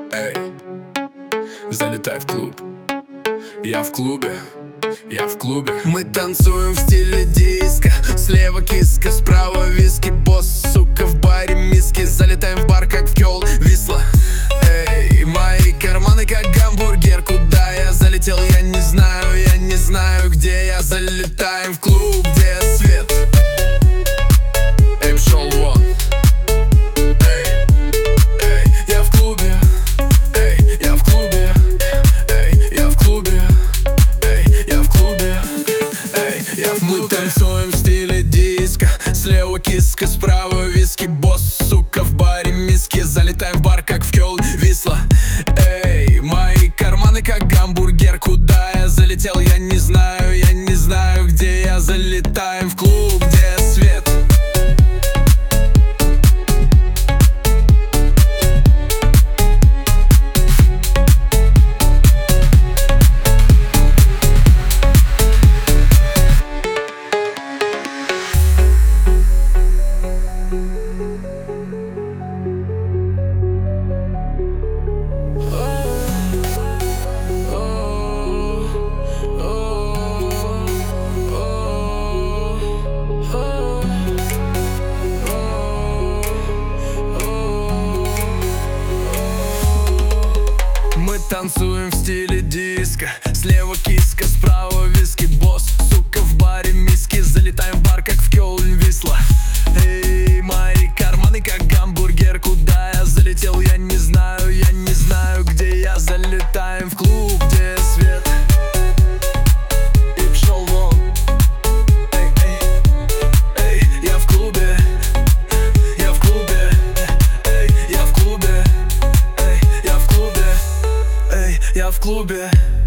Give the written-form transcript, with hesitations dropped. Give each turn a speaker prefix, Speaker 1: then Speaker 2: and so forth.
Speaker 1: Эй, залетай в клуб. Я в клубе, я в клубе. Мы танцуем в стиле диско. Слева киска, справа виски. Босс, сука, в баре миски. Залетаем в бар, как в Кёл, Висла. Эй, мои карманы как гамбургер. Куда я залетел, я не знаю, где я. Залетаем в клуб, где свет. Эй, пшёл вон. Эй, я в клубе. Эй, я в клубе. Эй, я в клубе. Эй, я в клубе. Эй, я в клубе. Мы танцуем в стиле диско. Слева киска, справа виски. Босс, сука, в баре миски. Залетаем в бар, как в Кёл, Висла. Эй, мои карманы как гамбургер. Куда я залетел, я не знаю, где я. Залетаем в клуб, где свет. Мы танцуем в стиле диско. Слева киска, справа виски. Босс, сука, в баре миски. Залетаем в бар, как в Кёл, Висла. Эй, мои карманы как гамбургер. Куда я залетел, я не знаю, где я. Залетаем в клуб, где свет. И пшёл вон. Эй, я в клубе. Я в клубе. Эй, я в клубе. Эй, я в клубе. Эй, я в клубе.